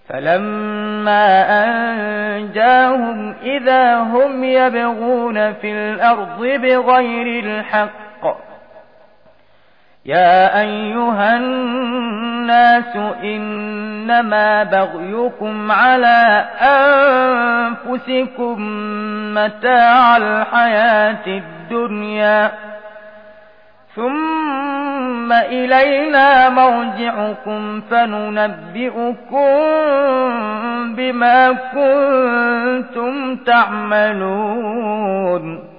فلما أنجاهم إذا هم يبغون في الأرض بغير الحق. يا أيها الناس إنما بغيكم على أنفسكم متاع الحياة الدنيا ثم إلينا مرجعكم فننبئكم بما كنتم تعملون.